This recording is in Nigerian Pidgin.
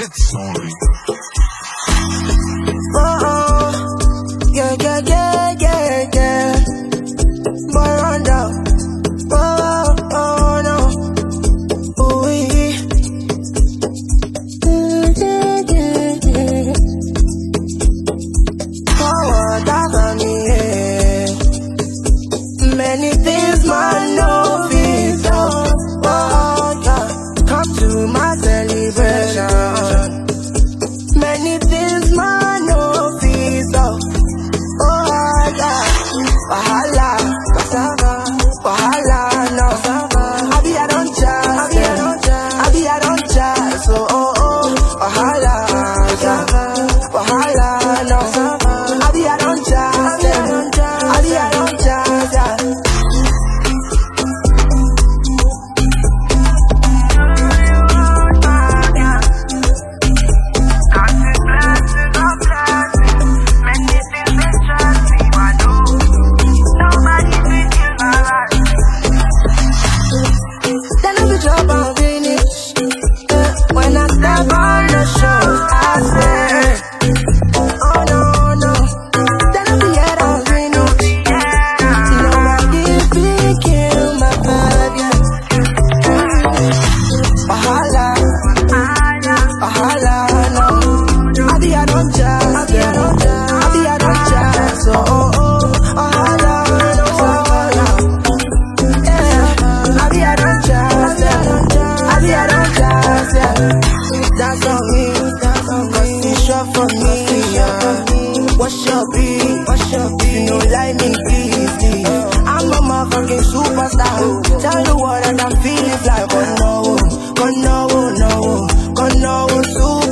hits only. Yeah. Boy, run down. No. Ooh, forward, that's on me, yeah. Many things man no fit do. Come to my celebration. Many things man no fit do. Wahala, no. I don't chance. So, wahala, no. I don't chance. When I step on the show, I say, oh no, then I'll be at all finish. Nobody will kill my vibe, yeah. Wahala, no. I don't chance, so wahala, no. Yeah, I don't chance, that's on me, cause it's short for me, yeah. What's your beat? You know like me, please. I'm a motherfucking superstar. Tell the world that I'm feeling like, oh no, super.